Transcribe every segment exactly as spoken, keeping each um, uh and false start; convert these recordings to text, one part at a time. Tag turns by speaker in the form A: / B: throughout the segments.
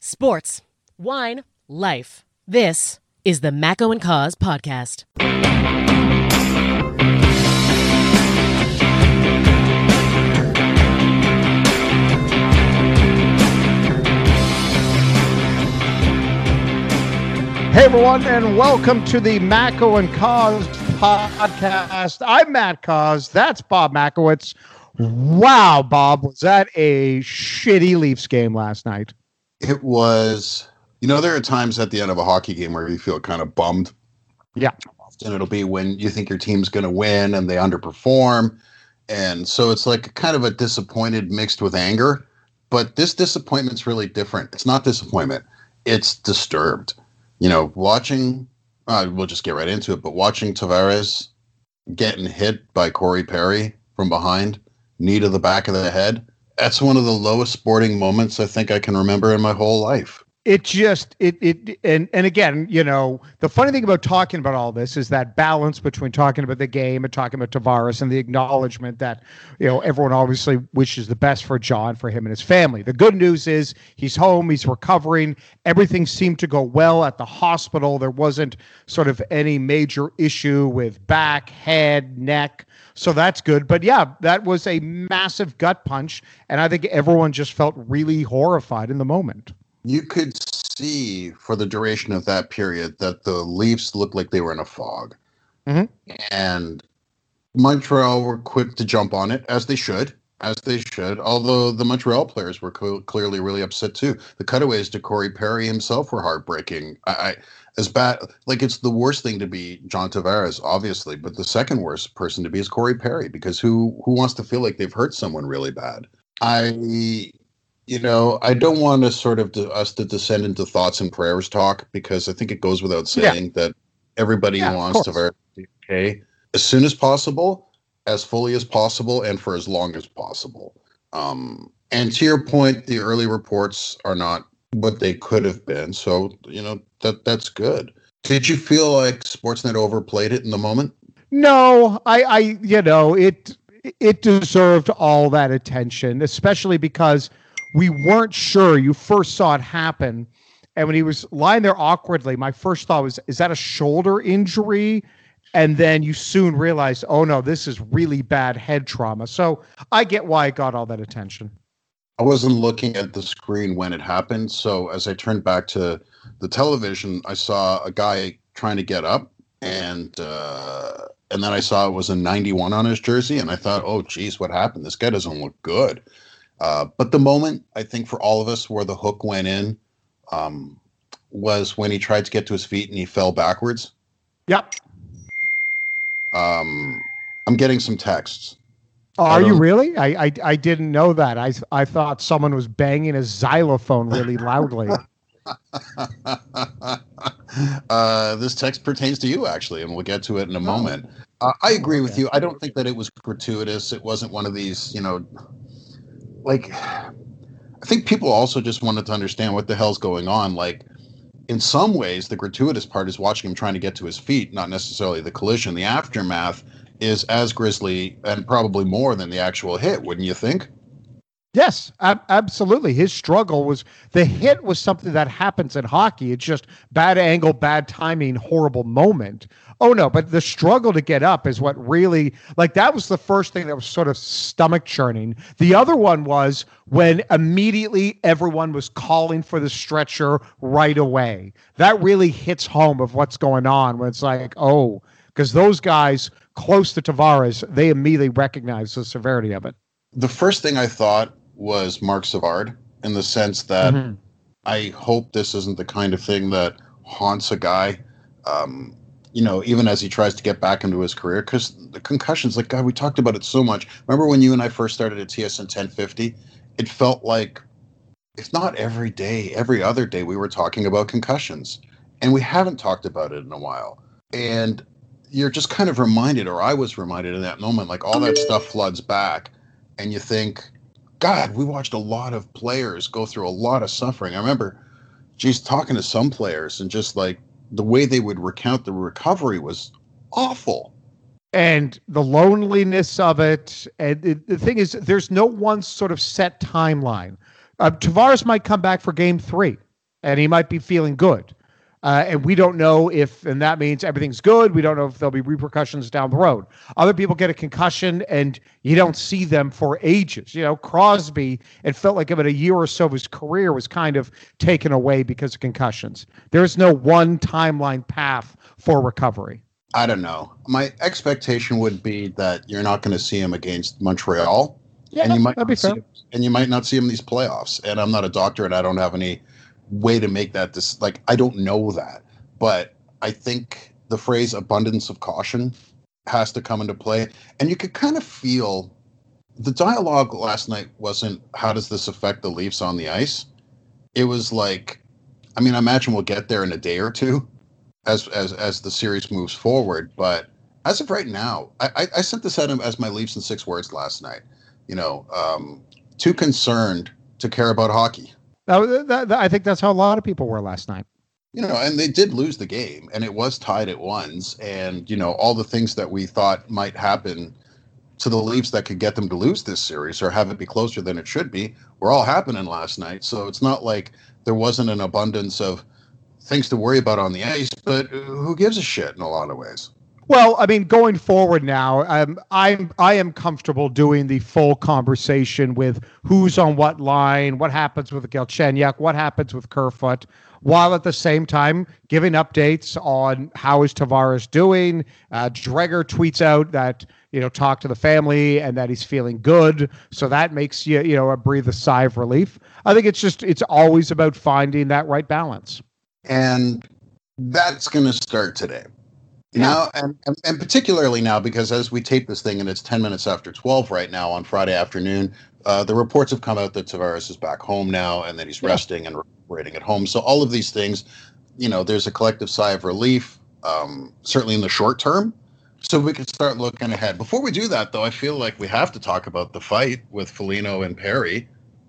A: Sports, wine, life. This is the Macco and Cause podcast.
B: Hey everyone, and welcome to the Macco and Cause podcast. I'm Matt Cause. That's Bob Makowitz. Wow, Bob, was that a shitty Leafs game last night?
C: It was, you know, there are times at the end of a hockey game where you feel kind of bummed.
B: Yeah.
C: Often it'll be when you think your team's going to win and they underperform. And so it's like kind of a disappointed mixed with anger. But this disappointment's really different. It's not disappointment. It's disturbed. You know, watching, uh, we'll just get right into it, but watching Tavares getting hit by Corey Perry from behind, knee to the back of the head, that's one of the lowest sporting moments I think I can remember in my whole life.
B: It just, it, it, and, and again, you know, the funny thing about talking about all this is that balance between talking about the game and talking about Tavares and the acknowledgement that, you know, everyone obviously wishes the best for John, for him and his family. The good news is he's home, he's recovering. Everything seemed to go well at the hospital. There wasn't sort of any major issue with back, head, neck. So that's good. But yeah, that was a massive gut punch. And I think everyone just felt really horrified in the moment.
C: You could see for the duration of that period that the Leafs looked like they were in a fog.
B: Mm-hmm.
C: And Montreal were quick to jump on it, as they should, as they should, although the Montreal players were cl- clearly really upset too. The cutaways to Corey Perry himself were heartbreaking. I, I as bad, like it's the worst thing to be John Tavares, obviously, but the second worst person to be is Corey Perry, because who who wants to feel like they've hurt someone really bad? I... You know, I don't want to sort of de- us to descend into thoughts and prayers talk, because I think it goes without saying yeah. that everybody yeah, wants Tavares to be okay as soon as possible, as fully as possible, and for as long as possible. Um, and to your point, the early reports are not what they could have been. So, you know, that that's good. Did you feel like Sportsnet overplayed it in the moment?
B: No, I, I you know, it it deserved all that attention, especially because we weren't sure. You first saw it happen. And when he was lying there awkwardly, my first thought was, is that a shoulder injury? And then you soon realized, oh no, this is really bad head trauma. So I get why it got all that attention.
C: I wasn't looking at the screen when it happened. So as I turned back to the television, I saw a guy trying to get up. And uh, and then I saw it was a ninety-one on his jersey. And I thought, oh, geez, what happened? This guy doesn't look good. Uh, but the moment, I think, for all of us where the hook went in um, was when he tried to get to his feet and he fell backwards.
B: Yep.
C: Um, I'm getting some texts.
B: Oh, are you really? I, I I didn't know that. I I thought someone was banging a xylophone really loudly.
C: uh, this text pertains to you, actually, and we'll get to it in a moment. Uh, I agree with you. I don't think that it was gratuitous. It wasn't one of these, you know... Like, I think people also just wanted to understand what the hell's going on. Like, in some ways, the gratuitous part is watching him trying to get to his feet, not necessarily the collision. The aftermath is as grisly and probably more than the actual hit, wouldn't you think?
B: Yes, ab- absolutely. His struggle was, the hit was something that happens in hockey. It's just bad angle, bad timing, horrible moment. Oh no, but the struggle to get up is what really, like that was the first thing that was sort of stomach churning. The other one was when immediately everyone was calling for the stretcher right away. That really hits home of what's going on when it's like, oh, because those guys close to Tavares, they immediately recognize the severity of it.
C: The first thing I thought was Marc Savard, in the sense that mm-hmm. I hope this isn't the kind of thing that haunts a guy, um, you know, even as he tries to get back into his career, because the concussions, like, God, we talked about it so much. Remember when you and I first started at T S N ten fifty? It felt like, if not every day, every other day, we were talking about concussions, and we haven't talked about it in a while. And you're just kind of reminded, or I was reminded in that moment, like all that stuff floods back, and you think, God, we watched a lot of players go through a lot of suffering. I remember, geez, talking to some players, and just like the way they would recount the recovery was awful.
B: And the loneliness of it. And it, the thing is, there's no one sort of set timeline. Uh, Tavares might come back for game three. and he might be feeling good. Uh, and we don't know if, and that means everything's good. We don't know if there'll be repercussions down the road. Other people get a concussion and you don't see them for ages. You know, Crosby, it felt like about a year or so of his career was kind of taken away because of concussions. There's no one timeline path for recovery.
C: I don't know. My expectation would be that you're not going to see him against Montreal.
B: Yeah,
C: and you might
B: that'd be
C: not see
B: fair.
C: him, and you might not see him in these playoffs. And I'm not a doctor and I don't have any way to make that this like I don't know that, but I think the phrase abundance of caution has to come into play. And you could kind of feel the dialogue last night wasn't how does this affect the Leafs on the ice. It was like, I mean, I imagine we'll get there in a day or two as as as the series moves forward, but as of right now, I, I, I sent this out as my Leafs in six words last night. You know, um, too concerned to care about hockey.
B: That, that, that, I think that's how a lot of people were last night.
C: You know, and they did lose the game, and it was tied at ones. And, you know, all the things that we thought might happen to the Leafs that could get them to lose this series or have it be closer than it should be were all happening last night. So it's not like there wasn't an abundance of things to worry about on the ice, but who gives a shit in a lot of ways?
B: Well, I mean, going forward now, um, I'm I am comfortable doing the full conversation with who's on what line, what happens with Galchenyuk, what happens with Kerfoot, while at the same time giving updates on how is Tavares doing. Uh, Dreger tweets out that, you know, talk to the family and that he's feeling good, so that makes you you know a breathe a sigh of relief. I think it's just it's always about finding that right balance,
C: and that's going to start today. Now, and, and, and particularly now, because as we tape this thing and it's ten minutes after twelve right now on Friday afternoon, uh, the reports have come out that Tavares is back home now and that he's yeah. resting and recuperating at home. So all of these things, you know, there's a collective sigh of relief, um, certainly in the short term. So we can start looking ahead. Before we do that, though, I feel like we have to talk about the fight with Foligno and Perry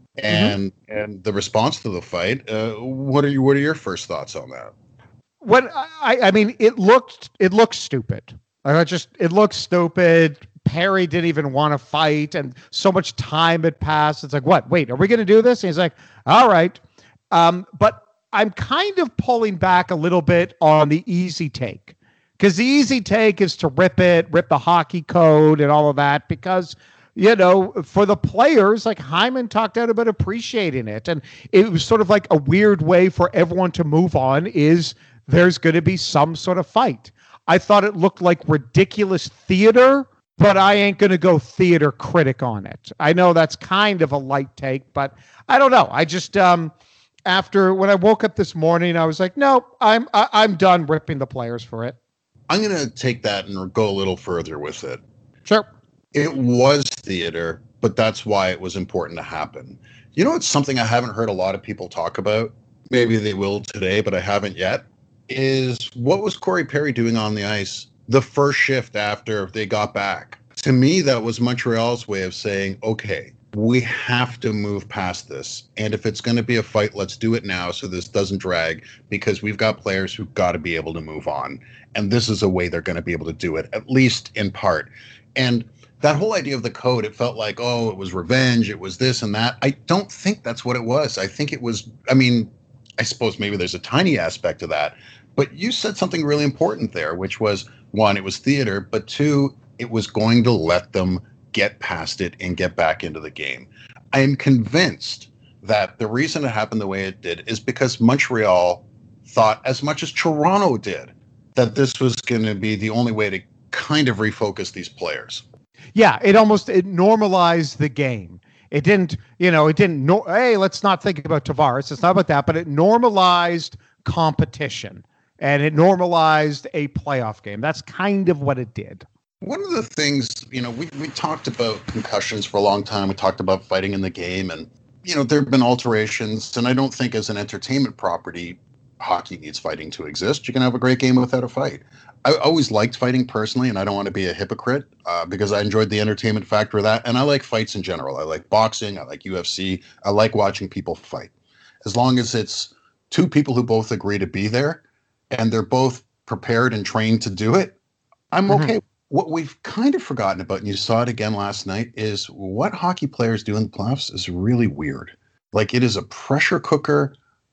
C: and mm-hmm. and the response to the fight. Uh, what are you? What are your first thoughts on that?
B: What I, I mean, it looked it looked stupid. Like it just it looked stupid. Perry didn't even want to fight, and so much time had passed. It's like, what? Wait, are we going to do this? And he's like, all right. Um, but I'm kind of pulling back a little bit on the easy take, because the easy take is to rip it, rip the hockey code, and all of that. Because you know, for the players, like Hyman talked out about appreciating it, and it was sort of like a weird way for everyone to move on. Is there's going to be some sort of fight. I thought it looked like ridiculous theater, but I ain't going to go theater critic on it. I know that's kind of a light take, but I don't know. I just, um, after when I woke up this morning, I was like, no, I'm, I, I'm done ripping the players for it.
C: I'm going to take that and go a little further with it.
B: Sure.
C: It was theater, but that's why it was important to happen. You know, it's something I haven't heard a lot of people talk about. Maybe they will today, but I haven't yet. Is what was Corey Perry doing on the ice the first shift after they got back? To me, that was Montreal's way of saying, okay, we have to move past this. And if it's going to be a fight, let's do it now so this doesn't drag, because we've got players who've got to be able to move on. And this is a way they're going to be able to do it, at least in part. And that whole idea of the code, it felt like, oh, it was revenge, it was this and that. I don't think that's what it was. I think it was, I mean, I suppose maybe there's a tiny aspect of that, but you said something really important there, which was, one, it was theater, but two, it was going to let them get past it and get back into the game. I am convinced that the reason it happened the way it did is because Montreal thought, as much as Toronto did, that this was going to be the only way to kind of refocus these players.
B: Yeah, it almost it normalized the game. It didn't, you know, it didn't, no, hey, let's not think about Tavares. It's not about that, but it normalized competition and it normalized a playoff game. That's kind of what it did.
C: One of the things, you know, we, we talked about concussions for a long time. We talked about fighting in the game and, you know, there have been alterations. And I don't think as an entertainment property, hockey needs fighting to exist. You can have a great game without a fight. I always liked fighting personally, and I don't want to be a hypocrite uh, because I enjoyed the entertainment factor of that. And I like fights in general. I like boxing. I like U F C. I like watching people fight. As long as it's two people who both agree to be there and they're both prepared and trained to do it, I'm okay. Mm-hmm. What we've kind of forgotten about, and you saw it again last night, is what hockey players do in the playoffs is really weird. Like, it is a pressure cooker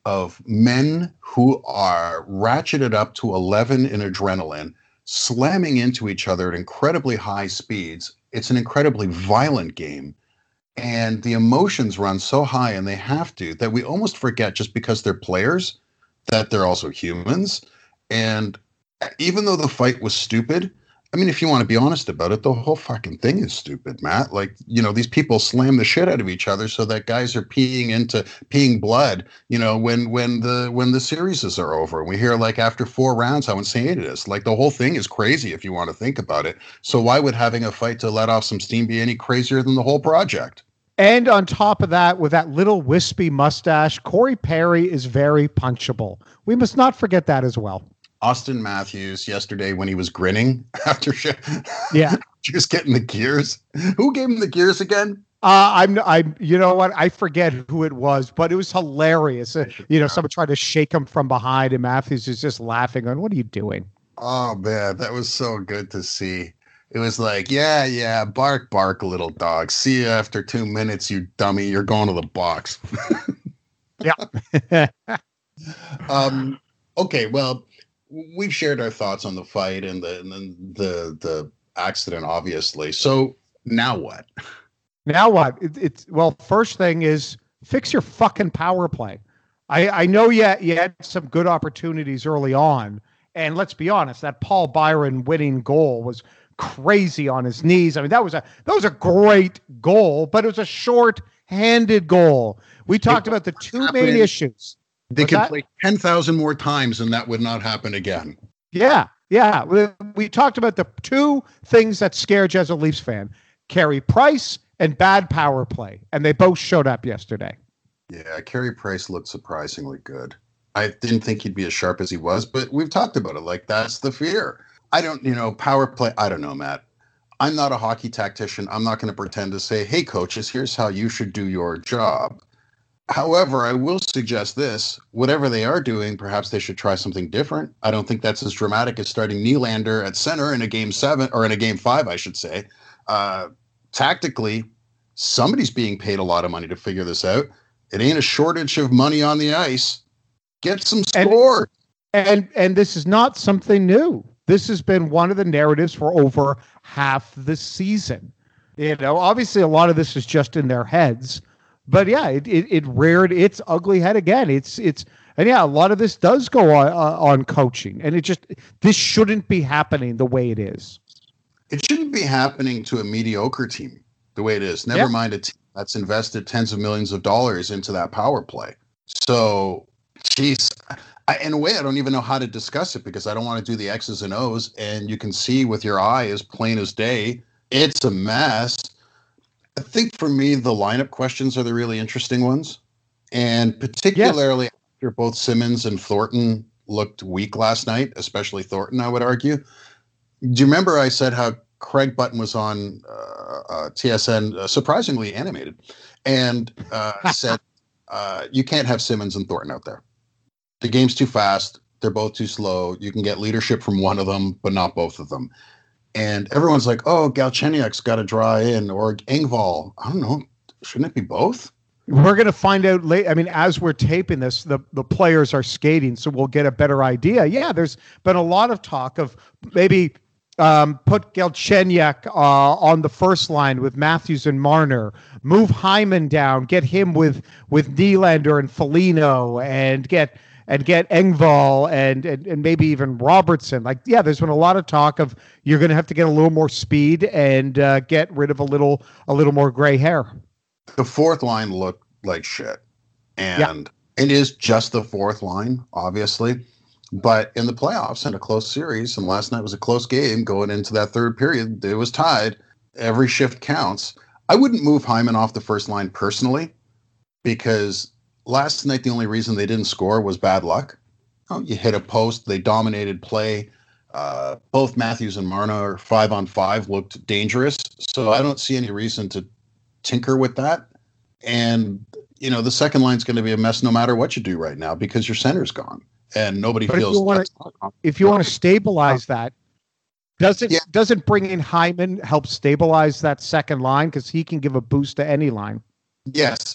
C: of men who are ratcheted up to eleven in adrenaline, slamming into each other at incredibly high speeds. It's an incredibly violent game. And the emotions run so high, and they have to, that we almost forget, just because they're players, that they're also humans. And even though the fight was stupid, I mean, if you want to be honest about it, the whole fucking thing is stupid, Matt. Like, you know, these people slam the shit out of each other so that guys are peeing into peeing blood, you know, when when the when the series are over. And we hear, like, after four rounds how insane it is. Like, the whole thing is crazy if you want to think about it. So why would having a fight to let off some steam be any crazier than the whole project?
B: And on top of that, with that little wispy mustache, Corey Perry is very punchable. We must not forget that as well.
C: Austin Matthews yesterday, when he was grinning after shit,
B: yeah,
C: just getting the gears. Who gave him the gears again?
B: Uh, I'm, I'm, you know what? I forget who it was, but it was hilarious. Uh, you know, someone tried to shake him from behind, and Matthews is just laughing on, "What are you doing?"
C: Oh man, that was so good to see. It was like, yeah, yeah, bark, bark, little dog. See you after two minutes, you dummy. You're going to the box.
B: yeah.
C: um. Okay. Well, we've shared our thoughts on the fight and the and the, the the accident, obviously. So now what?
B: Now what? It, it's well. First thing is fix your fucking power play. I I know you you had some good opportunities early on, and let's be honest, that Paul Byron winning goal was crazy on his knees. I mean, that was a that was a great goal, but it was a short-handed goal. We talked about the two main issues.
C: They could play ten thousand more times and that would not happen again.
B: Yeah, yeah. We, we talked about the two things that scared you as a Leafs fan, Carey Price and bad power play, and they both showed up yesterday.
C: Yeah, Carey Price looked surprisingly good. I didn't think he'd be as sharp as he was, but we've talked about it. Like, that's the fear. I don't, you know, power play, I don't know, Matt. I'm not a hockey tactician. I'm not going to pretend to say, hey, coaches, here's how you should do your job. However, I will suggest this. Whatever they are doing, perhaps they should try something different. I don't think that's as dramatic as starting Nylander at center in a game seven, or in a game five, I should say. Uh, tactically, somebody's being paid a lot of money to figure this out. It ain't a shortage of money on the ice. Get some score.
B: And, and, and this is not something new. This has been one of the narratives for over half the season. You know, obviously a lot of this is just in their heads. But yeah, it, it it reared its ugly head again. It's it's and yeah, a lot of this does go on uh, on coaching, and it just this shouldn't be happening the way it is.
C: It shouldn't be happening to a mediocre team the way it is. Never yeah. mind a team that's invested tens of millions of dollars into that power play. So, geez, I, in a way, I don't even know how to discuss it because I don't want to do the X's and O's, and you can see with your eye as plain as day, it's a mess. I think for me, the lineup questions are the really interesting ones. And particularly yes. after both Simmons and Thornton looked weak last night, especially Thornton, I would argue. Do you remember I said how Craig Button was on uh, uh, T S N, uh, surprisingly animated, and uh, said, uh, you can't have Simmons and Thornton out there. The game's too fast. They're both too slow. You can get leadership from one of them, but not both of them. And everyone's like, oh, Galchenyuk's got to draw in, or Engvall. I don't know. Shouldn't it be both?
B: We're going to find out late. I mean, as we're taping this, the, the players are skating, so we'll get a better idea. Yeah, there's been a lot of talk of maybe um, put Galchenyuk uh, on the first line with Matthews and Marner, move Hyman down, get him with with Nylander and Foligno, and get and get Engvall and, and and maybe even Robertson. Like, yeah, there's been a lot of talk of you're going to have to get a little more speed and uh, get rid of a little a little more gray hair.
C: The fourth line looked like shit, and yeah. it is just the fourth line, obviously. But in the playoffs, in a close series, and last night was a close game going into that third period, it was tied. Every shift counts. I wouldn't move Hyman off the first line personally, because last night the only reason they didn't score was bad luck. Oh, you hit a post, they dominated play. Uh, both Matthews and Marner, five on five, looked dangerous. So I don't see any reason to tinker with that. And, you know, the second line's going to be a mess no matter what you do right now because your center's gone and nobody but feels. If you, wanna,
B: if you want to stabilize that, doesn't, yeah. doesn't bringing in Hyman help stabilize that second line? Because he can give a boost to any line.
C: Yes.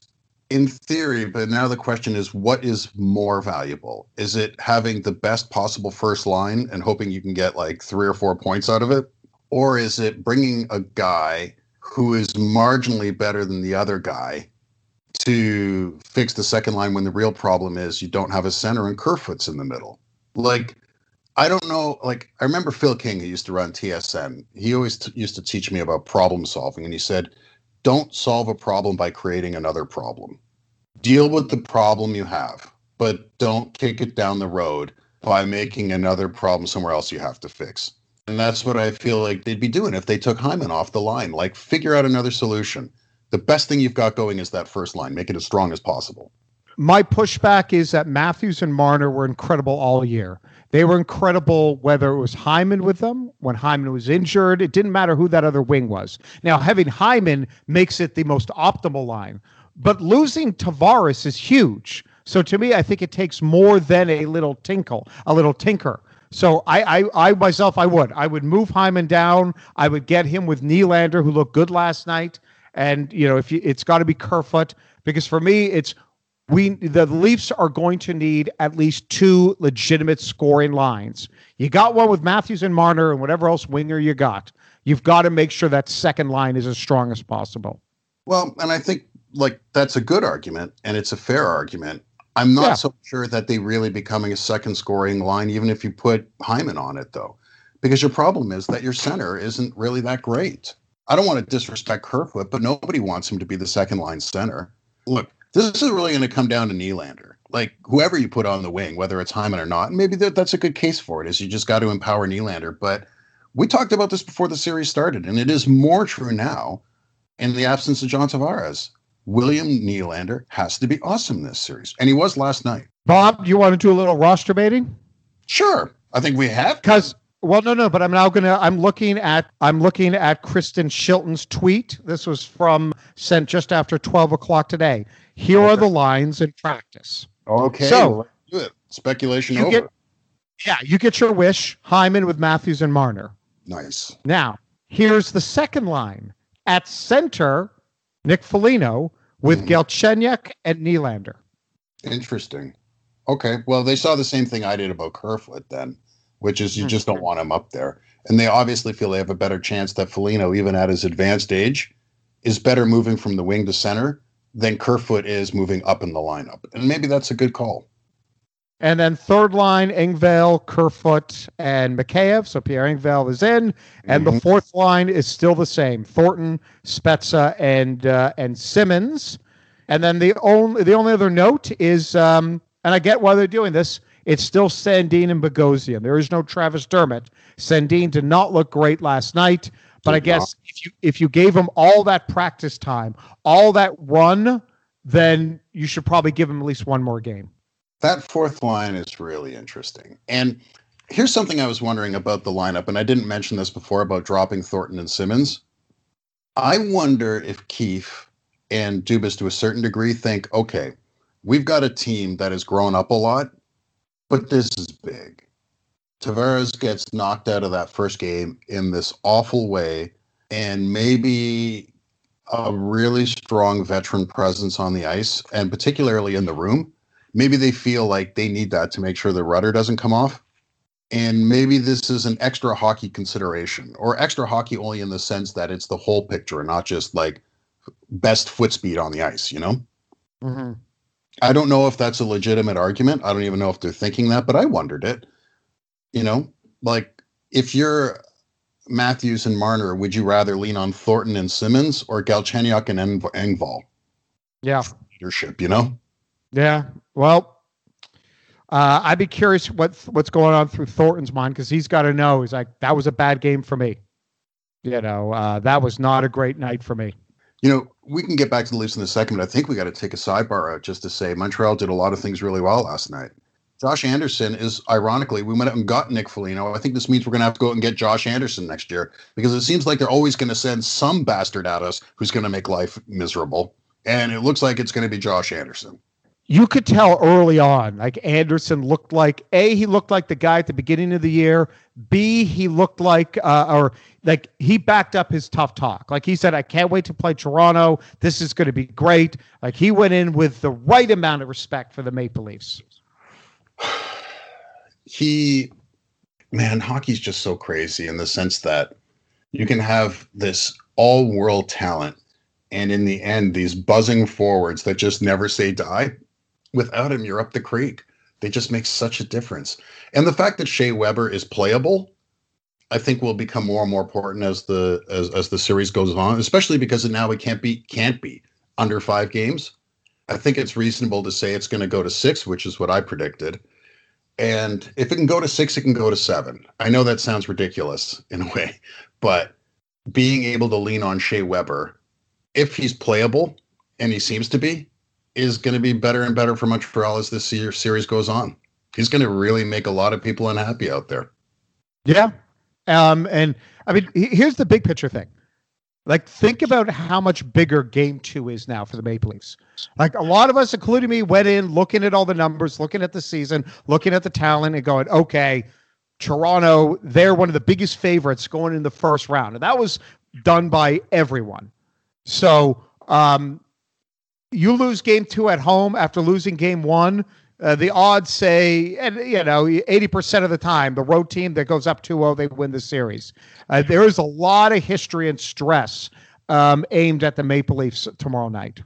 C: In theory, but now the question is, what is more valuable? Is it having the best possible first line and hoping you can get like three or four points out of it? Or is it bringing a guy who is marginally better than the other guy to fix the second line when the real problem is you don't have a center and Kerfoot's in the middle? Like, I don't know. Like, I remember Phil King, who used to run T S N. He always t- used to teach me about problem solving. And he said, don't solve a problem by creating another problem. Deal with the problem you have, but don't kick it down the road by making another problem somewhere else you have to fix. And that's what I feel like they'd be doing if they took Hyman off the line. Like, figure out another solution. The best thing you've got going is that first line. Make it as strong as possible.
B: My pushback is that Matthews and Marner were incredible all year. They were incredible whether it was Hyman with them, when Hyman was injured. It didn't matter who that other wing was. Now, having Hyman makes it the most optimal line. But losing Tavares is huge. So to me, I think it takes more than a little tinkle, a little tinker. So I, I, I myself, I would. I would move Hyman down. I would get him with Nylander, who looked good last night. And, you know, if you, it's got to be Kerfoot, because for me, it's we the Leafs are going to need at least two legitimate scoring lines. You got one with Matthews and Marner and whatever else winger you got. You've got to make sure that second line is as strong as possible.
C: Well, and I think like that's a good argument, and it's a fair argument. I'm not yeah. so sure that they really becoming a second scoring line, even if you put Hyman on it, though, because your problem is that your center isn't really that great. I don't want to disrespect Kerfoot, but nobody wants him to be the second line center. Look, this is really going to come down to Nylander. Like, whoever you put on the wing, whether it's Hyman or not, and maybe that, that's a good case for it, is you just got to empower Nylander. But we talked about this before the series started, and it is more true now in the absence of John Tavares. William Nylander has to be awesome this series, and he was last night.
B: Bob, do you want to do a little roster baiting?
C: Sure, I think we have.
B: Because, well, no, no, but I'm now gonna. I'm looking at. I'm looking at Kristen Shilton's tweet. This was from sent just after twelve o'clock today. Here okay. are the lines in practice.
C: Okay,
B: so
C: well, let's do it. Speculation
B: you
C: over.
B: Get, yeah, you get your wish. Hyman with Matthews and Marner.
C: Nice.
B: Now, here's the second line at center. Nick Foligno with mm. Galchenyuk and Nylander.
C: Interesting. Okay. Well, they saw the same thing I did about Kerfoot then, which is you mm. just don't want him up there. And they obviously feel they have a better chance that Foligno, even at his advanced age, is better moving from the wing to center than Kerfoot is moving up in the lineup. And maybe that's a good call.
B: And then third line, Engvall, Kerfoot, and Mikheyev. So Pierre Engvall is in. And mm-hmm. the fourth line is still the same. Thornton, Spezza, and uh, and Simmons. And then the only the only other note is, um, and I get why they're doing this, it's still Sandin and Bogosian. There is no Travis Dermott. Sandin did not look great last night. But did I guess not. if you if you gave him all that practice time, all that run, then you should probably give him at least one more game.
C: That fourth line is really interesting. And here's something I was wondering about the lineup, and I didn't mention this before about dropping Thornton and Simmons. I wonder if Keefe and Dubas, to a certain degree, think, okay, we've got a team that has grown up a lot, but this is big. Tavares gets knocked out of that first game in this awful way, and maybe a really strong veteran presence on the ice, and particularly in the room. Maybe they feel like they need that to make sure the rudder doesn't come off. And maybe this is an extra hockey consideration, or extra hockey only in the sense that it's the whole picture and not just like best foot speed on the ice, you know?
B: Mm-hmm.
C: I don't know if that's a legitimate argument. I don't even know if they're thinking that, but I wondered it. You know, like if you're Matthews and Marner, would you rather lean on Thornton and Simmons or Galchenyuk and Engvall?
B: Yeah.
C: Leadership, you know?
B: Yeah. Well, uh, I'd be curious what what's going on through Thornton's mind, because he's got to know. He's like, that was a bad game for me. You know, uh, that was not a great night for me.
C: You know, we can get back to the Leafs in a second, but I think we got to take a sidebar out just to say Montreal did a lot of things really well last night. Josh Anderson is, ironically, we went out and got Nick Foligno. I think this means we're going to have to go out and get Josh Anderson next year, because it seems like they're always going to send some bastard at us who's going to make life miserable. And it looks like it's going to be Josh Anderson.
B: you could tell early on, like Anderson looked like A, he looked like the guy at the beginning of the year. B, he looked like, uh, or like he backed up his tough talk. Like he said, I can't wait to play Toronto. This is going to be great. Like he went in with the right amount of respect for the Maple Leafs.
C: He, man, hockey's just so crazy in the sense that you can have this all world talent. And in the end, these buzzing forwards that just never say die. Without him, you're up the creek. They just make such a difference. And the fact that Shea Weber is playable, I think will become more and more important as the as, as the series goes on, especially because now it can't be can't be under five games. I think it's reasonable to say it's going to go to six, which is what I predicted. And if it can go to six, it can go to seven. I know that sounds ridiculous in a way, but being able to lean on Shea Weber, if he's playable, and he seems to be, is going to be better and better for Montreal as this year series goes on. He's going to really make a lot of people unhappy out there.
B: Yeah. Um, and I mean, here's the big picture thing. Like, think about how much bigger game two is now for the Maple Leafs. Like, a lot of us, including me, went in looking at all the numbers, looking at the season, looking at the talent and going, okay, Toronto, they're one of the biggest favorites going in the first round. And that was done by everyone. So, um, you lose game two at home after losing game one. Uh, the odds say, and you know, eighty percent of the time, the road team that goes up two oh, they win the series. Uh, there is a lot of history and stress um, aimed at the Maple Leafs tomorrow night.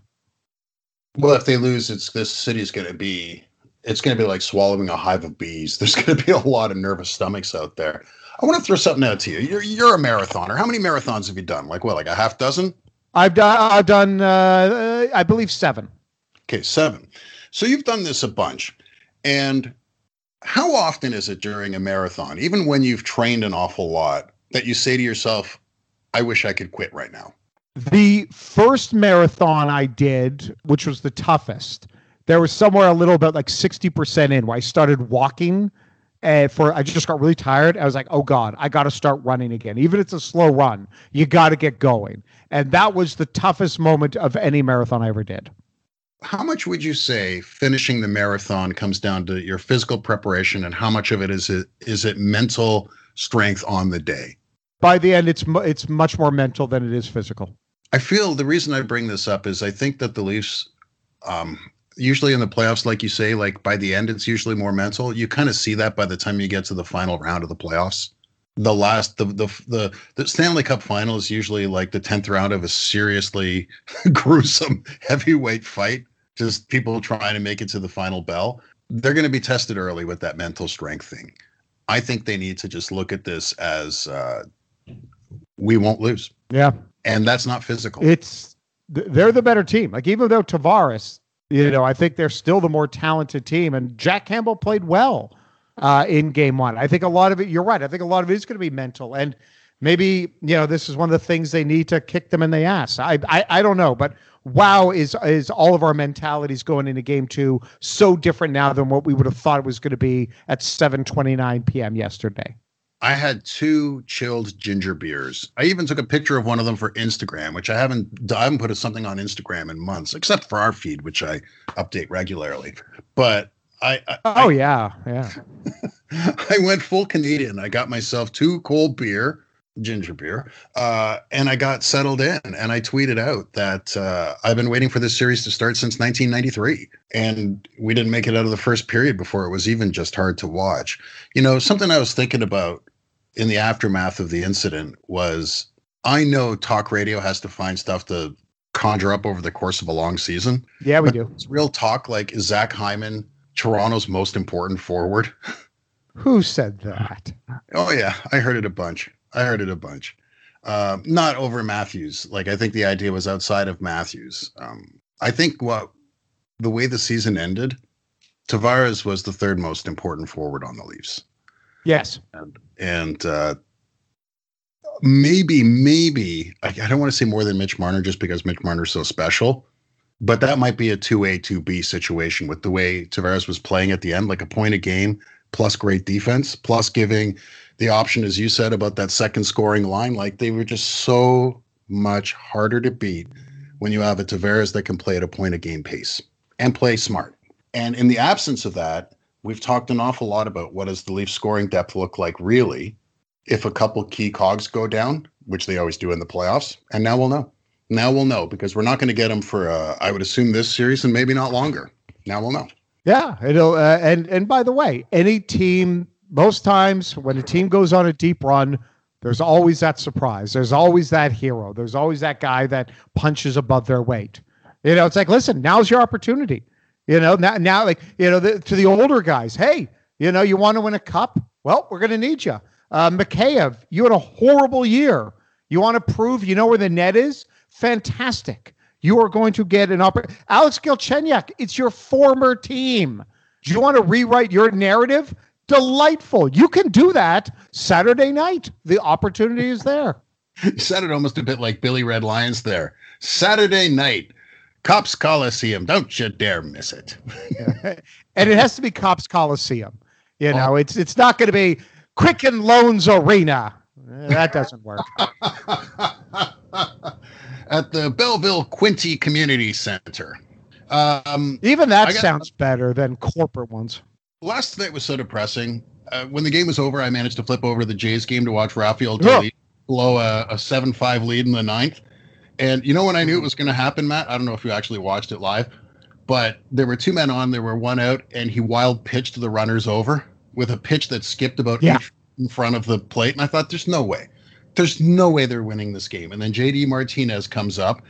C: Well, if they lose, it's this city's going to be, it's going to be like swallowing a hive of bees. There's going to be a lot of nervous stomachs out there. I want to throw something out to you. You're, you're a marathoner. How many marathons have you done? Like what, like a half dozen?
B: I've done, I've done, uh, I believe seven.
C: Okay, seven. So you've done this a bunch. And how often is it during a marathon, even when you've trained an awful lot, that you say to yourself, I wish I could quit right now?
B: The first marathon I did, which was the toughest, there was somewhere a little bit like sixty percent in where I started walking. And for I just got really tired. I was like, oh God, I got to start running again. Even if it's a slow run, you got to get going. And that was the toughest moment of any marathon I ever did.
C: How much would you say finishing the marathon comes down to your physical preparation, and how much of it is it is it mental strength on the day?
B: By the end, it's it's much more mental than it is physical.
C: I feel the reason I bring this up is I think that the Leafs, um, usually in the playoffs, like you say, like by the end, it's usually more mental. You kind of see that by the time you get to the final round of the playoffs. The last, the the the, the Stanley Cup final is usually like the tenth round of a seriously gruesome heavyweight fight. Just people trying to make it to the final bell. They're going to be tested early with that mental strength thing. I think they need to just look at this as uh, we won't lose.
B: Yeah.
C: And that's not physical.
B: It's they're the better team. Like, even though Tavares, you know, I think they're still the more talented team. And Jack Campbell played well uh, in game one. I think a lot of it, you're right. I think a lot of it is going to be mental. And maybe, you know, this is one of the things they need to kick them in the ass. I I, I don't know. But wow, is is all of our mentalities going into game two so different now than what we would have thought it was going to be at seven twenty-nine p.m. yesterday.
C: I had two chilled ginger beers. I even took a picture of one of them for Instagram, which I haven't I haven't put something on Instagram in months, except for our feed, which I update regularly. But I, I
B: oh
C: I,
B: yeah, yeah.
C: I went full Canadian. I got myself two cold beer, ginger beer, uh, and I got settled in. And I tweeted out that uh, I've been waiting for this series to start since nineteen ninety-three, and we didn't make it out of the first period before it was even just hard to watch. You know, something I was thinking about in the aftermath of the incident was, I know talk radio has to find stuff to conjure up over the course of a long season.
B: Yeah, we do.
C: It's real talk. Like, is Zach Hyman Toronto's most important forward?
B: Who said that?
C: Oh yeah, I heard it a bunch. I heard it a bunch. Uh, not over Matthews. Like, I think the idea was outside of Matthews. Um, I think what the way the season ended, Tavares was the third most important forward on the Leafs.
B: Yes.
C: And, and uh, maybe, maybe, I, I don't want to say more than Mitch Marner just because Mitch Marner's so special, but that might be a two A, two B situation with the way Tavares was playing at the end, like a point a game plus great defense, plus giving the option, as you said, about that second scoring line. Like, they were just so much harder to beat when you have a Tavares that can play at a point a game pace and play smart. And in the absence of that, we've talked an awful lot about what does the Leafs scoring depth look like really if a couple key cogs go down, which they always do in the playoffs. And now we'll know. Now we'll know because we're not going to get them for, uh, I would assume, this series and maybe not longer. Now we'll know.
B: Yeah. It'll, uh, and, and by the way, any team, most times when a team goes on a deep run, there's always that surprise. There's always that hero. There's always that guy that punches above their weight. You know, it's like, listen, now's your opportunity. You know, now, now like, you know, the, to the older guys, hey, you know, you want to win a cup? Well, we're going to need you. Uh, Mikheyev, you had a horrible year. You want to prove you know where the net is? Fantastic. You are going to get an opportunity. Alex Galchenyuk, it's your former team. Do you want to rewrite your narrative? Delightful. You can do that Saturday night. The opportunity is there.
C: You said it almost a bit like Billy Red Lions there. Saturday night, Cops Coliseum. Don't you dare miss it.
B: And it has to be Cops Coliseum. You know, oh. it's it's not going to be Quicken Loans Arena. That doesn't work.
C: At the Belleville Quinty Community Center. Um,
B: Even that
C: got,
B: sounds better than corporate ones.
C: Last night was so depressing. Uh, when the game was over, I managed to flip over the Jays game to watch Rafael Devers blow a, a seven five lead in the ninth. And you know when I knew it was going to happen, Matt? I don't know if you actually watched it live, but there were two men on, there were one out, and he wild pitched the runners over with a pitch that skipped about yeah. eight in front of the plate. And I thought, there's no way. There's no way they're winning this game. And then J D Martinez comes up.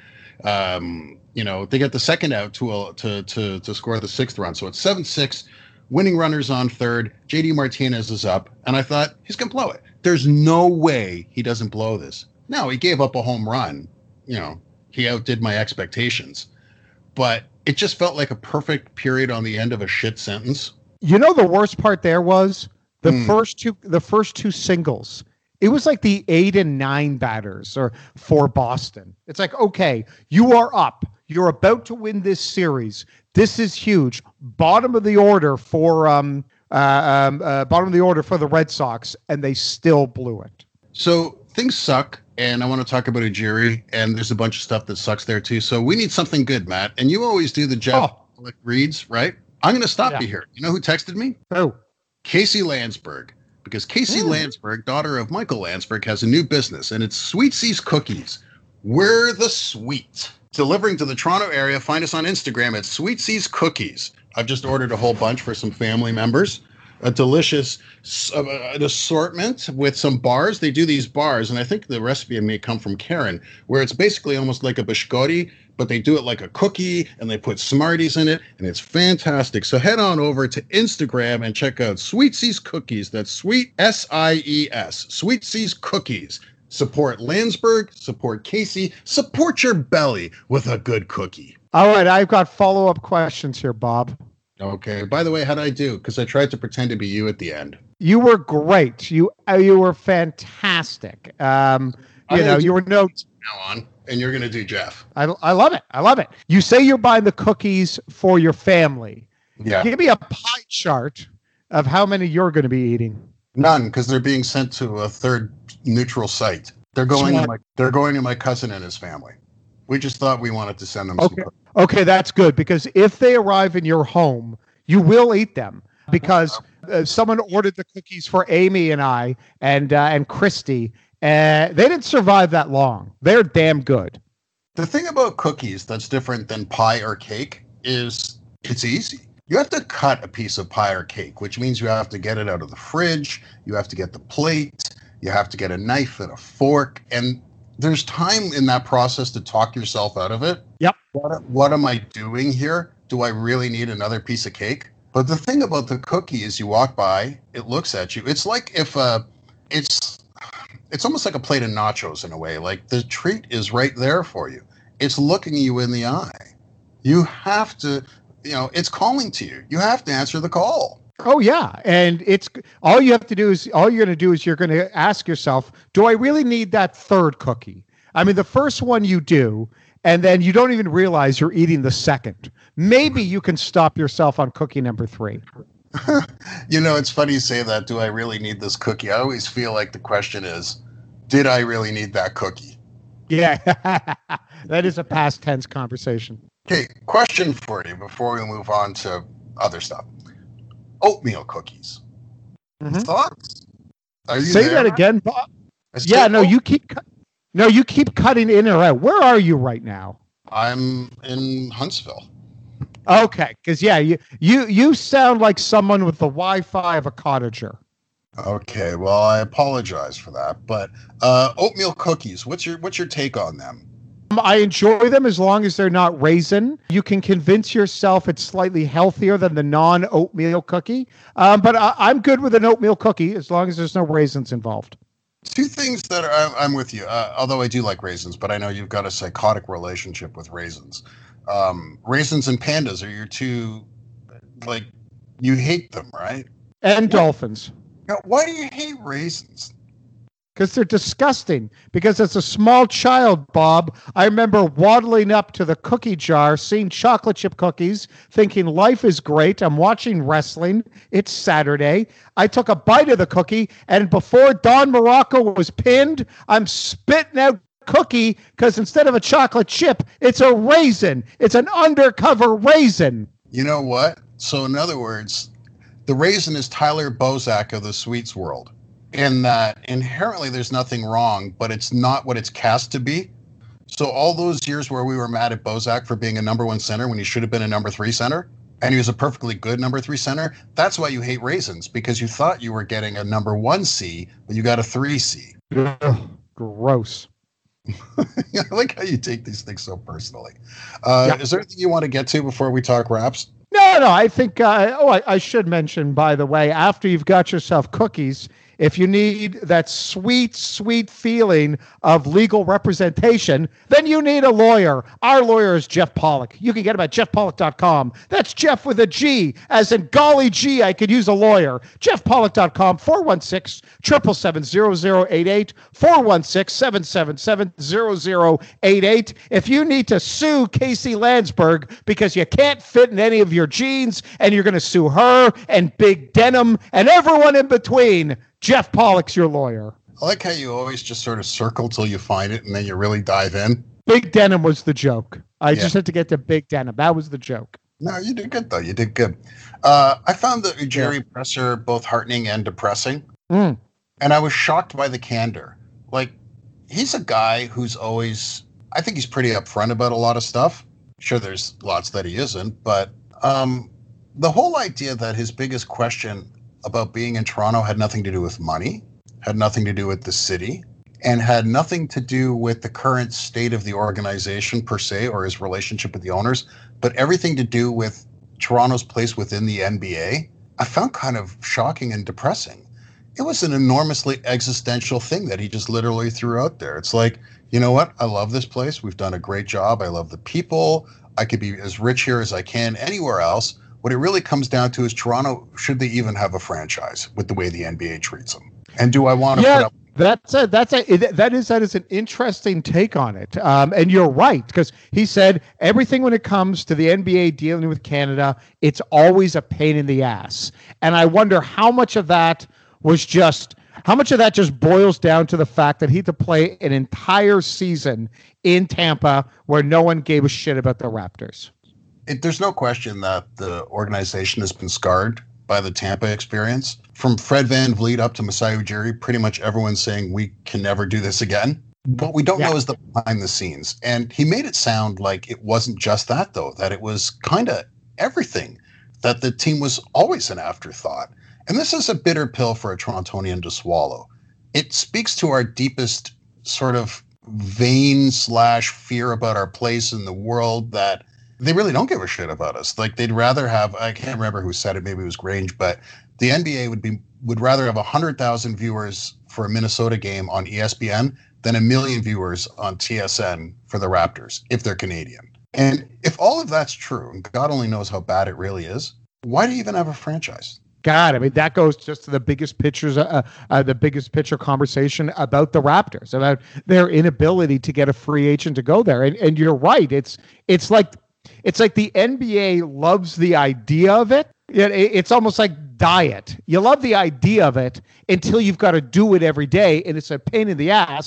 C: Um, you know, they get the second out to, uh, to, to, to score the sixth run. So it's seven six. Winning runners on third. J D Martinez is up. And I thought, he's going to blow it. There's no way he doesn't blow this. Now, he gave up a home run. You know, he outdid my expectations. But it just felt like a perfect period on the end of a shit sentence.
B: You know, the worst part there was the
C: Mm.
B: first two the first two singles. It was like the eight and nine batters or for Boston. It's like, okay, you are up. You're about to win this series. This is huge. Bottom of the order for um, uh, um uh, bottom of the order for the Red Sox, and they still blew it.
C: So things suck, and I want to talk about Ujiri, and there's a bunch of stuff that sucks there too. So we need something good, Matt. And you always do the Jeff
B: Oh.
C: reads, right? I'm going to stop
B: Yeah.
C: you here. You know who texted me?
B: Oh,
C: Casey Landsberg. Because Casey
B: Mm.
C: Landsberg, daughter of Michael Landsberg, has a new business, and it's Sweet Seas Cookies. We're the sweet. Delivering to the Toronto area. Find us on Instagram at Sweet Seas Cookies. I've just ordered a whole bunch for some family members. A delicious uh, an assortment with some bars. They do these bars, and I think the recipe may come from Karen, where it's basically almost like a biscotti, but they do it like a cookie, and they put Smarties in it, and it's fantastic. So head on over to Instagram and check out Sweet Seas Cookies. That's sweet, S I E S, Sweet Seas Cookies. Support Landsberg, support Casey, support your belly with a good cookie.
B: all right. I've got follow-up questions here, Bob.
C: Okay. By the way, how'd I do? Because I tried to pretend to be you at the end.
B: You were great. You uh, you were fantastic. Um, you
C: I'm
B: know,
C: gonna
B: you were no.
C: do now on, and you're going to do Jeff.
B: I I love it. I love it. You say you're buying the cookies for your family.
C: Yeah.
B: Give me a pie chart of how many you're going to be eating.
C: None, because they're being sent to a third neutral site. They're going to
B: Smart.
C: my they're going to my cousin and his family. We just thought we wanted to send them
B: Okay.
C: some cookies.
B: Okay, that's good because if they arrive in your home, you will eat them because uh, someone ordered the cookies for Amy and I and uh, and Christy. Uh, they didn't survive that long. They're damn good.
C: The thing about cookies that's different than pie or cake is it's easy. You have to cut a piece of pie or cake, which means you have to get it out of the fridge. You have to get the plate. You have to get a knife and a fork. And there's time in that process to talk yourself out of it.
B: Yep.
C: What, what am I doing here? Do I really need another piece of cake? But the thing about the cookie is you walk by, it looks at you. It's like if uh, it's it's almost like a plate of nachos in a way. Like the treat is right there for you. It's looking you in the eye. You have to, you know, it's calling to you. You have to answer the call.
B: Oh yeah, and it's all you have to do is all you're going to do is you're going to ask yourself, do I really need that third cookie? I mean, the first one you do, and then you don't even realize you're eating the second. Maybe you can stop yourself on cookie number three.
C: You know, it's funny you say that. Do I really need this cookie? I always feel like the question is, did I really need that cookie?
B: Yeah, that is a past tense conversation.
C: Okay, question for you before we move on to other stuff. Oatmeal cookies.
B: Mm-hmm.
C: Thoughts? Are you
B: Say
C: there?
B: that again, Bob.
C: I
B: Yeah,
C: said,
B: no,
C: oh,
B: you keep cu- no, you keep cutting in or out. Where are you right now?
C: I'm in Huntsville.
B: Okay, because yeah, you you you sound like someone with the Wi-Fi of a cottager.
C: Okay, well, I apologize for that, but uh, oatmeal cookies. What's your what's your take on them?
B: Um, I enjoy them as long as they're not raisin. You can convince yourself it's slightly healthier than the non-oatmeal cookie. Um, but I, I'm good with an oatmeal cookie as long as there's no raisins involved.
C: Two things that are, I'm, I'm with you. Uh, although I do like raisins, but I know you've got a psychotic relationship with raisins. Um, raisins and pandas are your two, like, you hate them, right?
B: And
C: What?
B: dolphins.
C: Now, why do you hate raisins?
B: Because they're disgusting. Because as a small child, Bob, I remember waddling up to the cookie jar, seeing chocolate chip cookies, thinking life is great. I'm watching wrestling. It's Saturday. I took a bite of the cookie, and before Don Morocco was pinned, I'm spitting out cookie because instead of a chocolate chip, it's a raisin. It's an undercover raisin.
C: You know what? So, in other words, the raisin is Tyler Bozak of the sweets world. In that inherently there's nothing wrong, but it's not what it's cast to be. So all those years where we were mad at Bozak for being a number one center when he should have been a number three center, and he was a perfectly good number three center, that's why you hate raisins, because you thought you were getting a number one C, but you got a three C.
B: Ugh, gross.
C: I like how you take these things so personally. Uh,
B: Yeah.
C: Is there anything you want to get to before we talk wraps?
B: No, no, I think, uh, oh, I, I should mention, by the way, after you've got yourself cookies, if you need that sweet, sweet feeling of legal representation, then you need a lawyer. Our lawyer is Jeff Pollock. You can get him at jeff pollock dot com. That's Jeff with a G, as in golly gee, I could use a lawyer. jeff pollock dot com, four one six, seven seven seven, zero zero eight eight, four one six, seven seven seven, zero zero eight eight. If you need to sue Casey Landsberg because you can't fit in any of your jeans and you're going to sue her and Big Denim and everyone in between, Jeff Pollock's your lawyer.
C: I like how you always just sort of circle till you find it and then you really dive in.
B: Big Denim was the joke. I
C: Yeah.
B: just had to get to Big Denim. That was the joke.
C: No, you did good, though. You did good. Uh, I found the Ujiri presser both heartening and depressing.
B: Mm.
C: And I was shocked by the candor. Like, he's a guy who's always, I think he's pretty upfront about a lot of stuff. Sure, there's lots that he isn't, but um, the whole idea that his biggest question about being in Toronto had nothing to do with money, had nothing to do with the city, and had nothing to do with the current state of the organization per se or his relationship with the owners, but everything to do with Toronto's place within the N B A, I found kind of shocking and depressing. It was an enormously existential thing that he just literally threw out there. It's like, you know what? I love this place. We've done a great job. I love the people. I could be as rich here as I can anywhere else. What it really comes down to is Toronto, should they even have a franchise with the way the N B A treats them? And do I want to
B: Yeah,
C: put up?
B: that's a, that's a, that is, that is an interesting take on it. Um, and you're right, because he said everything when it comes to the N B A dealing with Canada, it's always a pain in the ass. And I wonder how much of that was just, how much of that just boils down to the fact that he had to play an entire season in Tampa where no one gave a shit about the Raptors.
C: It, there's no question that the organization has been scarred by the Tampa experience. From Fred Van Vliet up to Masai Ujiri, pretty much everyone's saying we can never do this again. What we don't
B: Yeah.
C: know is the behind the scenes. And he made it sound like it wasn't just that, though, that it was kind of everything, that the team was always an afterthought. And this is a bitter pill for a Torontonian to swallow. It speaks to our deepest sort of vain slash fear about our place in the world, that they really don't give a shit about us. Like, they'd rather have, I can't remember who said it, maybe it was Grange, but the N B A would be would rather have one hundred thousand viewers for a Minnesota game on E S P N than a million viewers on T S N for the Raptors, if they're Canadian. And if all of that's true, and God only knows how bad it really is, why do you even have a franchise?
B: God, I mean, that goes just to the biggest pictures, uh, uh, the biggest picture conversation about the Raptors, about their inability to get a free agent to go there. And and you're right. It's it's like it's like the N B A loves the idea of it. It, it's almost like diet. You love the idea of it until you've got to do it every day, and it's a pain in the ass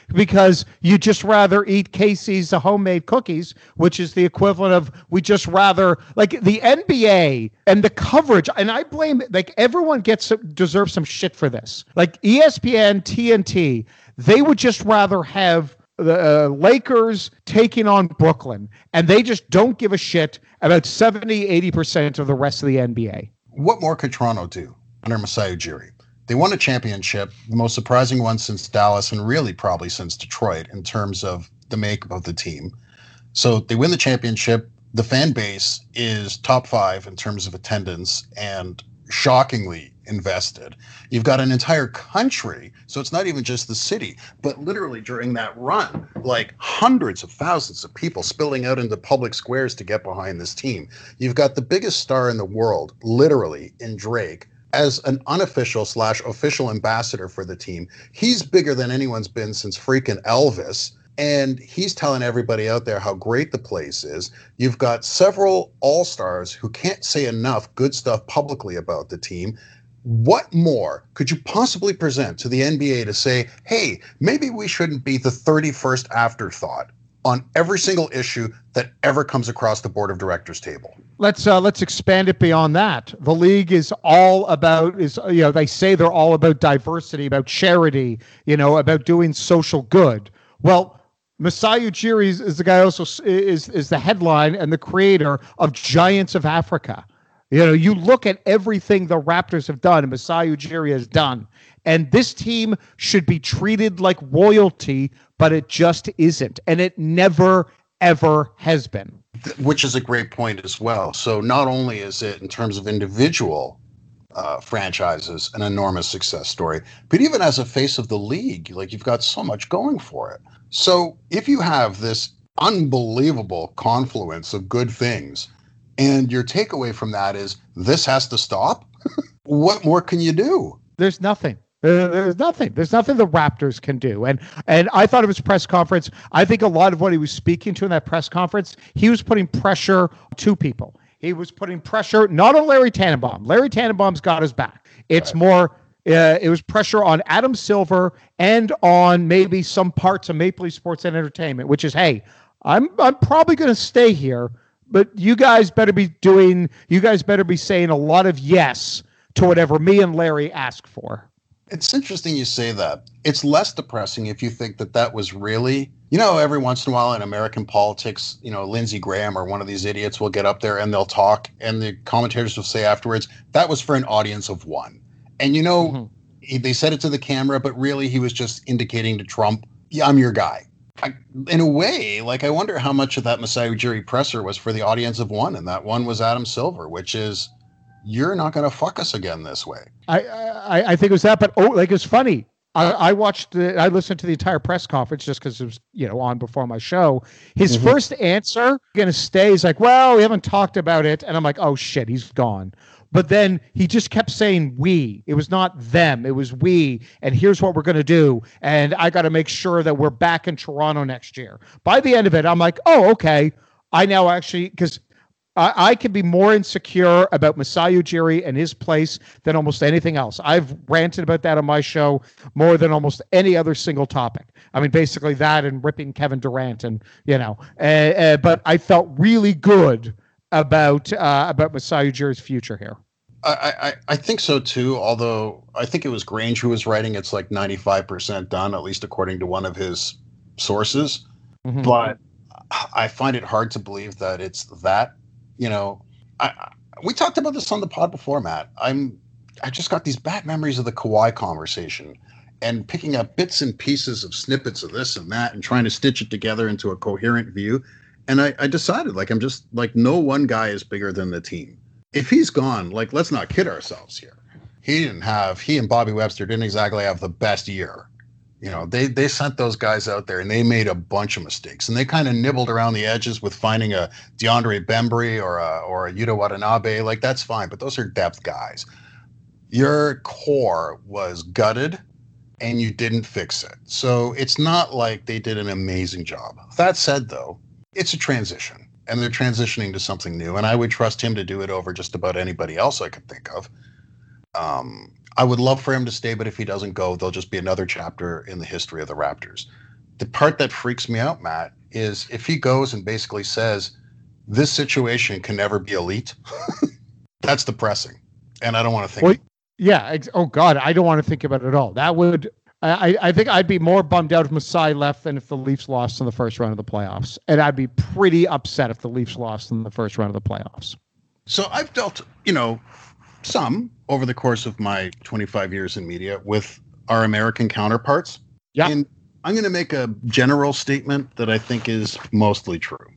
B: because you just rather eat Casey's homemade cookies, which is the equivalent of we just rather like the N B A and the coverage. And I blame like everyone gets deserves some shit for this. Like E S P N, T N T, they would just rather have the uh, Lakers taking on Brooklyn, and they just don't give a shit about seventy, eighty percent of the rest of the N B A.
C: What more could Toronto do under Masai Ujiri? They won a championship, the most surprising one since Dallas and really probably since Detroit in terms of the makeup of the team. So they win the championship. The fan base is top five in terms of attendance and shockingly invested. You've got an entire country, so it's not even just the city, but literally during that run, like hundreds of thousands of people spilling out into public squares to get behind this team. You've got the biggest star in the world, literally, in Drake, as an unofficial slash official ambassador for the team. He's bigger than anyone's been since freaking Elvis. And he's telling everybody out there how great the place is. You've got several all-stars who can't say enough good stuff publicly about the team. What more could you possibly present to the N B A to say, hey, maybe we shouldn't be the thirty-first afterthought on every single issue that ever comes across the board of directors table?
B: Let's uh, let's expand it beyond that. The league is all about is you know they say they're all about diversity, about charity, you know, about doing social good. Well, Masai Ujiri is, is the guy also is is the headline and the creator of Giants of Africa. You know, you look at everything the Raptors have done and Masai Ujiri has done, and this team should be treated like royalty, but it just isn't, and it never ever has been.
C: Which is a great point as well. So not only is it in terms of individual uh, franchises an enormous success story, but even as a face of the league, like you've got so much going for it. So if you have this unbelievable confluence of good things, and your takeaway from that is this has to stop, what more can you do?
B: There's nothing. There's nothing. There's nothing the Raptors can do. And and I thought of his press conference. I think a lot of what he was speaking to in that press conference, he was putting pressure to people. He was putting pressure not on Larry Tannenbaum. Larry Tannenbaum's got his back. It's right. more, uh, it was pressure on Adam Silver and on maybe some parts of Maple Leaf Sports and Entertainment, which is, hey, I'm I'm probably going to stay here, but you guys better be doing, you guys better be saying a lot of yes to whatever me and Larry ask for.
C: It's interesting you say that. It's less depressing if you think that that was really, you know, every once in a while in American politics, you know, Lindsey Graham or one of these idiots will get up there and they'll talk and the commentators will say afterwards, that was for an audience of one. And, you know, mm-hmm. he, they said it to the camera, but really he was just indicating to Trump, yeah, I'm your guy. I, in a way, like, I wonder how much of that Masai Ujiri presser was for the audience of one. And that one was Adam Silver, which is, you're not going to fuck us again this way. I,
B: I I think it was that, but oh, like it's funny. I, I watched, the, I listened to the entire press conference just because it was, you know, on before my show. His mm-hmm. first answer, going to stay, he's like, well, we haven't talked about it. And I'm like, oh shit, he's gone. But then he just kept saying we. It was not them. It was we. And here's what we're going to do. And I got to make sure that we're back in Toronto next year. By the end of it, I'm like, oh, okay. I now actually, because I, I can be more insecure about Masai Ujiri and his place than almost anything else. I've ranted about that on my show more than almost any other single topic. I mean, basically that and ripping Kevin Durant and, you know, uh, uh, but I felt really good about uh, about Masai Ujiri's future here.
C: I, I, I think so too, although I think it was Grange who was writing it's like ninety-five percent done, at least according to one of his sources. Mm-hmm. But I find it hard to believe that it's that. You know, I, I, we talked about this on the pod before, Matt. I'm, I just got these bad memories of the Kawhi conversation and picking up bits and pieces of snippets of this and that and trying to stitch it together into a coherent view. And I, I decided, like, I'm just like, no one guy is bigger than the team. If he's gone, like, let's not kid ourselves here. He didn't have, he and Bobby Webster didn't exactly have the best year. You know, they they sent those guys out there and they made a bunch of mistakes and they kind of nibbled around the edges with finding a DeAndre Bembry or a, or a Yuta Watanabe. Like, that's fine, but those are depth guys. Your core was gutted and you didn't fix it. So it's not like they did an amazing job. That said, though, it's a transition and they're transitioning to something new. And I would trust him to do it over just about anybody else I could think of. Um, I would love for him to stay, but if he doesn't go, there'll just be another chapter in the history of the Raptors. the part that freaks me out, Matt, is if he goes and basically says this situation can never be elite, that's depressing. And I don't want to think.
B: Well, yeah. Ex- oh God, I don't want to think about it at all. That would, I, I think I'd be more bummed out if Masai left than if the Leafs lost in the first round of the playoffs. And I'd be pretty upset if the Leafs lost in the first round of the playoffs.
C: So I've dealt, you know, some over the course of my twenty-five years in media with our American counterparts.
B: Yeah.
C: And I'm going to make a general statement that I think is mostly true.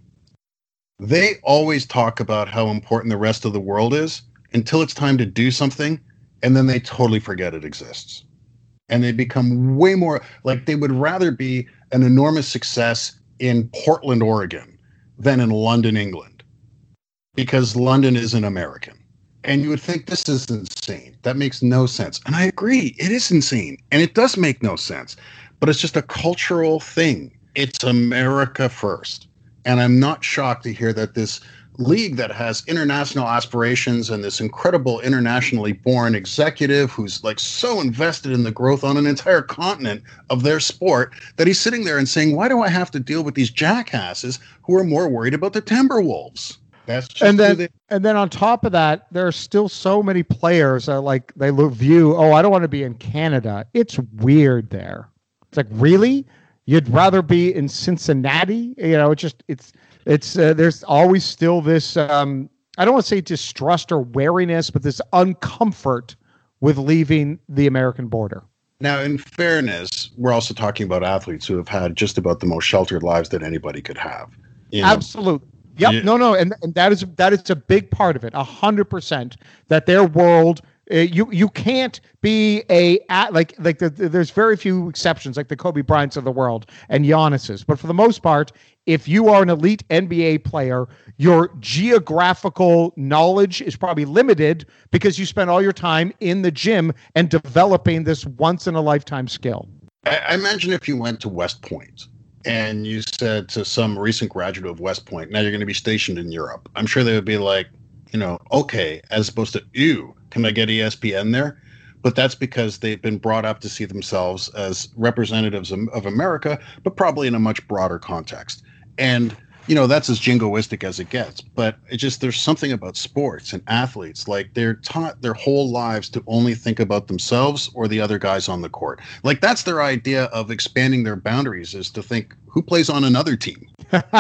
C: They always talk about how important the rest of the world is until it's time to do something, and then they totally forget it exists. And they become way more like they would rather be an enormous success in Portland, Oregon than in London, England, because London isn't American. And you would think this is insane. That makes no sense. And I agree, it is insane. And it does make no sense. But it's just a cultural thing. It's America first. And I'm not shocked to hear that this league that has international aspirations and this incredible internationally born executive who's like so invested in the growth on an entire continent of their sport that he's sitting there and saying, why do I have to deal with these jackasses who are more worried about the Timberwolves? That's just
B: and then,
C: they-
B: and then on top of that, there are still so many players that like they look, view, oh, I don't want to be in Canada. It's weird there. It's like, really? You'd rather be in Cincinnati? You know, it's just, it's, it's, uh, there's always still this, um, I don't want to say distrust or wariness, but this uncomfort with leaving the American border.
C: Now, in fairness, we're also talking about athletes who have had just about the most sheltered lives that anybody could have. You know?
B: Absolutely. Yep.
C: Yeah.
B: No, no. And, and that is, that is a big part of it. A hundred percent that their world, uh, you, you can't be a, at, like, like the, the, there's very few exceptions, like the Kobe Bryants of the world and Giannis's. But for the most part, if you are an elite N B A player, your geographical knowledge is probably limited because you spend all your time in the gym and developing this once in a lifetime skill.
C: I, I imagine if you went to West Point and you said to some recent graduate of West Point, now you're going to be stationed in Europe, I'm sure they would be like, you know, okay, as opposed to, ew, can I get E S P N there? But that's because they've been brought up to see themselves as representatives of, of America, but probably in a much broader context. And, you know, that's as jingoistic as it gets. But it just, there's something about sports and athletes, like they're taught their whole lives to only think about themselves or the other guys on the court. Like that's their idea of expanding their boundaries, is to think who plays on another team.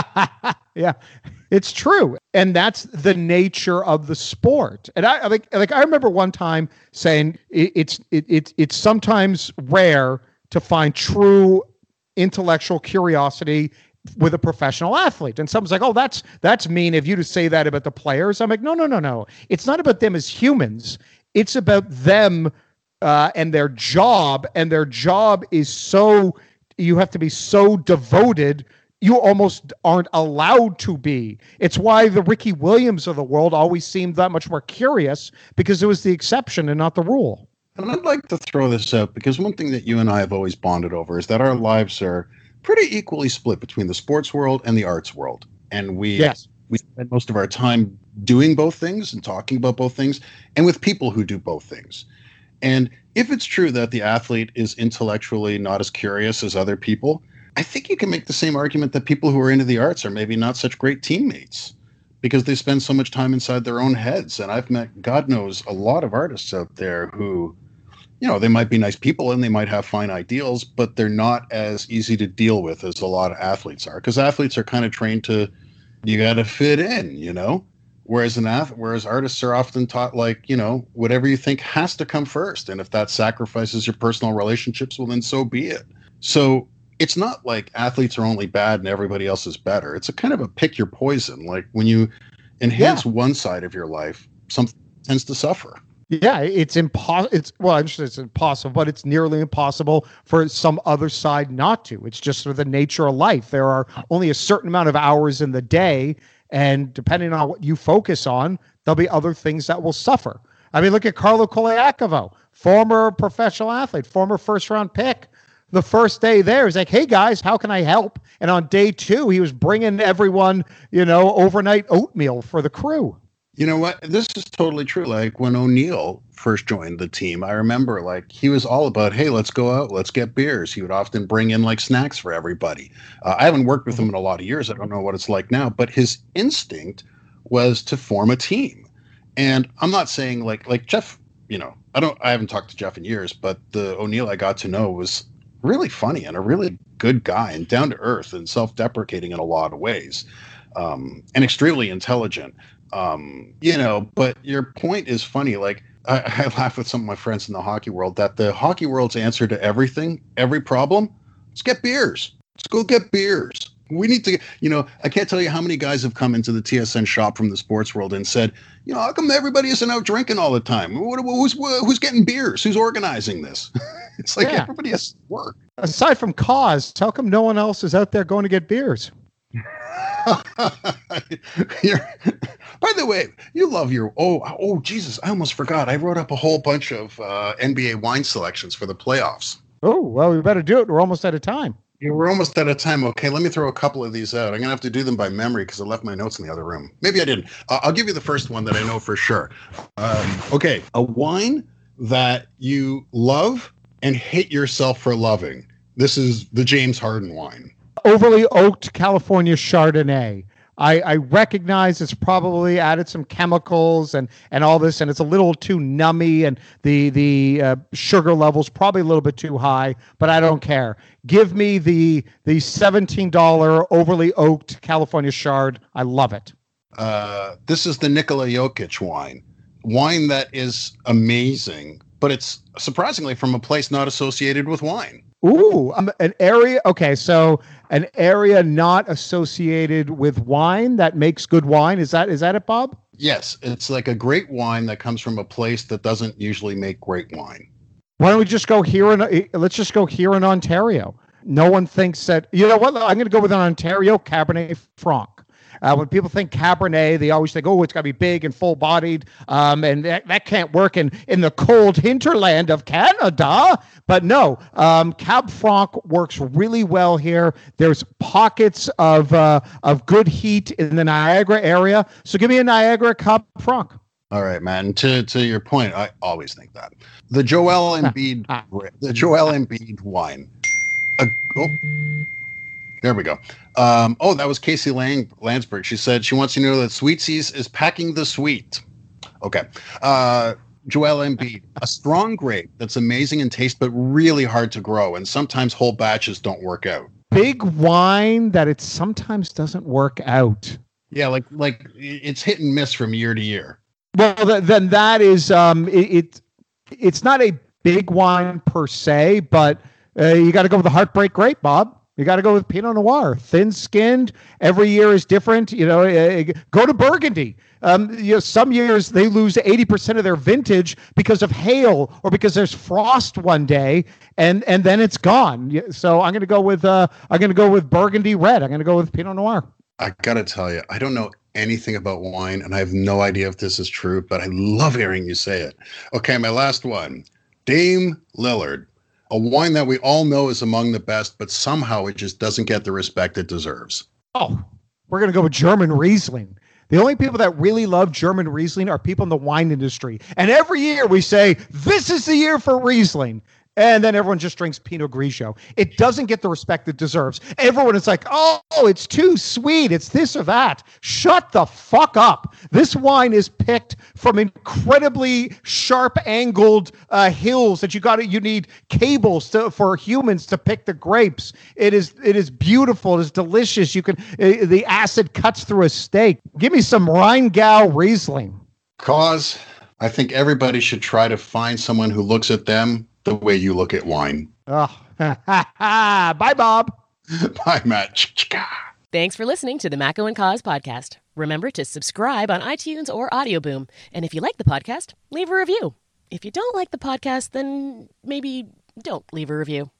B: Yeah, it's true. And that's the nature of the sport. And I like, like I remember one time saying it, it's, it, it, it's sometimes rare to find true intellectual curiosity with a professional athlete. And someone's like, oh, that's, that's mean of you to say that about the players. I'm like, no, no, no, no. It's not about them as humans. It's about them uh, and their job. And their job is so, you have to be so devoted, you almost aren't allowed to be. It's why the Ricky Williams of the world always seemed that much more curious, because it was the exception and not the rule.
C: And I'd like to throw this out because one thing that you and I have always bonded over is that our lives are pretty equally split between the sports world and the arts world. And we,
B: yes.
C: we spend most of our time doing both things and talking about both things and with people who do both things. And if it's true that the athlete is intellectually not as curious as other people, I think you can make the same argument that people who are into the arts are maybe not such great teammates because they spend so much time inside their own heads. And I've met, God knows, a lot of artists out there who, you know, they might be nice people and they might have fine ideals, but they're not as easy to deal with as a lot of athletes are. Because athletes are kind of trained to, you got to fit in, you know? Whereas an ath- whereas artists are often taught, like, you know, whatever you think has to come first. And if that sacrifices your personal relationships, well, then so be it. So it's not like athletes are only bad and everybody else is better. It's a kind of a pick your poison. Like when you enhance yeah. one side of your life, something tends to suffer.
B: Yeah, it's impossible. It's well, I'm sure it's impossible, but it's nearly impossible for some other side not to. It's just sort of the nature of life. There are only a certain amount of hours in the day, and depending on what you focus on, there'll be other things that will suffer. I mean, look at Carlo Colaiacovo, former professional athlete, former first-round pick. The first day there, he's like, hey, guys, how can I help? And on day two, he was bringing everyone, you know, overnight oatmeal for the crew.
C: You know what? This is totally true. Like when O'Neill first joined the team, I remember like he was all about, hey, let's go out, let's get beers. He would often bring in like snacks for everybody. Uh, I haven't worked with him in a lot of years. I don't know what it's like now, but his instinct was to form a team. And I'm not saying like like Jeff, you know, I don't I haven't talked to Jeff in years, but the O'Neill I got to know was really funny and a really good guy and down to earth and self-deprecating in a lot of ways, um, and extremely intelligent. Um, you know, but your point is funny. Like I, I laugh with some of my friends in the hockey world that the hockey world's answer to everything, every problem, let's get beers. Let's go get beers. We need to, you know, I can't tell you how many guys have come into the T S N shop from the sports world and said, you know, how come everybody isn't out drinking all the time? What, who's, who's getting beers? Who's organizing this? It's like yeah. Everybody has to work.
B: Aside from cause, how come no one else is out there going to get beers?
C: By the way, you love your oh oh Jesus! I almost forgot. I wrote up a whole bunch of uh, N B A wine selections for the playoffs.
B: Oh well, we better do it. We're almost out of time.
C: Yeah, we're almost out of time. Okay, let me throw a couple of these out. I'm gonna have to do them by memory because I left my notes in the other room. Maybe I didn't. Uh, I'll give you the first one that I know for sure. Um, okay, a wine that you love and hate yourself for loving. This is the James Harden wine.
B: Overly oaked California Chardonnay. I, I recognize it's probably added some chemicals and, and all this, and it's a little too nummy, and the the uh, sugar level's probably a little bit too high, but I don't care. Give me the the seventeen dollars overly oaked California Chard. I love it.
C: Uh, this is the Nikola Jokic wine. Wine that is amazing, but it's surprisingly from a place not associated with wine.
B: Ooh, um, an area. Okay, so an area not associated with wine that makes good wine. Is that is that it, Bob?
C: Yes, it's like a great wine that comes from a place that doesn't usually make great wine.
B: Why don't we just go here in let's just go here in Ontario? No one thinks that. You know what? I'm going to go with an Ontario Cabernet Franc. Uh, when people think Cabernet, they always think, oh, it's got to be big and full-bodied, um, and that, that can't work in, in the cold hinterland of Canada. But no, um, Cab Franc works really well here. There's pockets of uh, of good heat in the Niagara area. So give me a Niagara Cab Franc.
C: All right, man. To to your point, I always think that. The Joel Embiid, the Joel Embiid wine. Uh, oh. There we go. Um, oh, that was Casey Lang- Landsberg. She said she wants you to know that Sweetsies is packing the sweet. Okay. Uh, Joel Embiid, a strong grape that's amazing in taste, but really hard to grow. And sometimes whole batches don't work out.
B: Big wine that it sometimes doesn't work out.
C: Yeah, like like it's hit and miss from year to year.
B: Well, th- then that is, um, it, it it's not a big wine per se, but uh, you got to go with the Heartbreak Grape, Bob. You got to go with Pinot Noir, thin-skinned. Every year is different. You know, uh, go to Burgundy. Um, you know, some years they lose eighty percent of their vintage because of hail or because there's frost one day, and and then it's gone. So I'm going to go with uh, I'm going to go with Burgundy Red. I'm going to go with Pinot Noir.
C: I got to tell you, I don't know anything about wine, and I have no idea if this is true, but I love hearing you say it. Okay, my last one, Dame Lillard. A wine that we all know is among the best, but somehow it just doesn't get the respect it deserves.
B: Oh, we're going to go with German Riesling. The only people that really love German Riesling are people in the wine industry. And every year we say, this is the year for Riesling. And then everyone just drinks Pinot Grigio. It doesn't get the respect it deserves. Everyone is like, oh, it's too sweet. It's this or that. Shut the fuck up. This wine is picked from incredibly sharp-angled uh, hills that you got to, you need cables to, for humans to pick the grapes. It is it is beautiful. It is delicious. You can uh, the acid cuts through a steak. Give me some Rheingau Riesling.
C: Cause I think everybody should try to find someone who looks at them the way you look at wine.
B: Oh, bye, Bob.
C: Bye, Matt.
A: Thanks for listening to the Macco and Cause podcast. Remember to subscribe on iTunes or Audio Boom. And if you like the podcast, leave a review. If you don't like the podcast, then maybe don't leave a review.